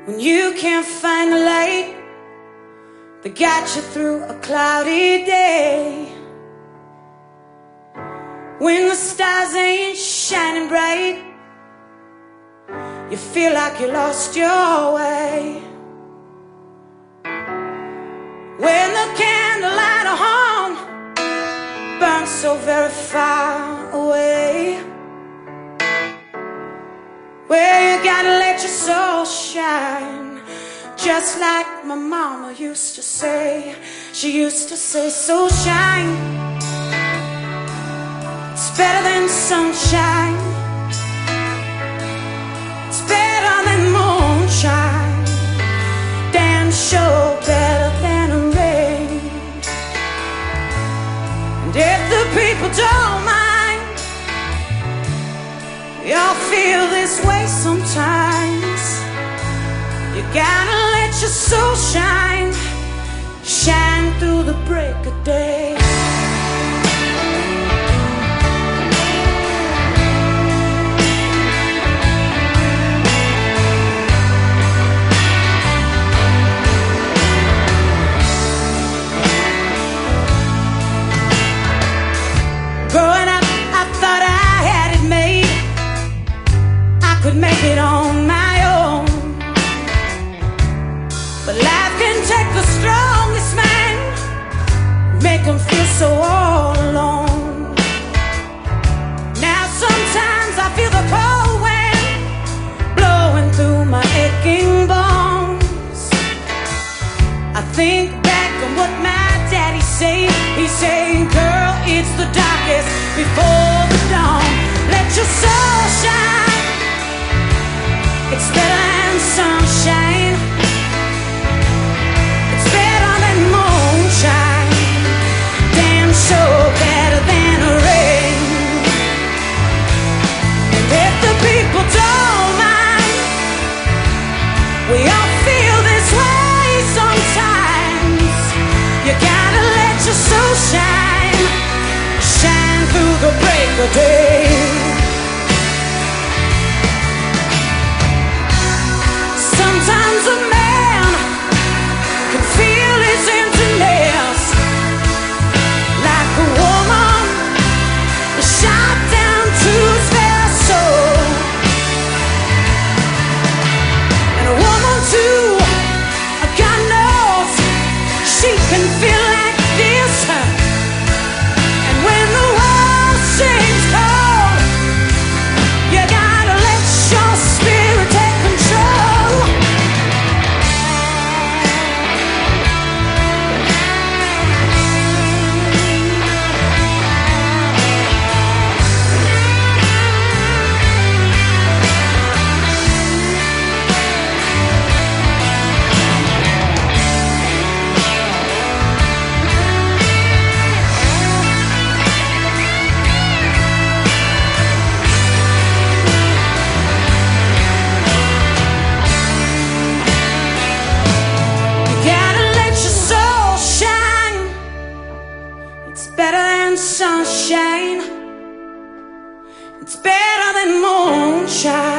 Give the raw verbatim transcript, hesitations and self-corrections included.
when you can't find the light that got you through a cloudy day, when the stars ain't shining bright, you feel like you lost your way, when the candlelight of home burns so very far away, where you gotta let your soul shine, just like my mama used to say. She used to say, so shine, it's better than sunshine, it's better than moonshine, damn sure better than rain. And if the people don't mind, we all feel this way sometimes. You gotta let your soul shine, shine through the break of day. Growing up, I thought I had it made, I could make it on my own. But life can take the strongest man, make him feel so all alone. Now sometimes I feel the cold wind blowing through my aching bones. I think back on what my daddy said. He's saying, girl, it's the darkest before the dawn. Let your soul shine, it's better than sunshine, it's better than moonshine, damn sure better than rain. And if the people don't mind, we all feel this way sometimes. You gotta let your soul shine, shine through the break of day. Sometimes a man can feel his emptiness, like a woman shot down to his very soul. And a woman too, God knows, she can feel like this. And when the world seems cold, you gotta let your spirit take control. It's better than sunshine, it's better than moonshine.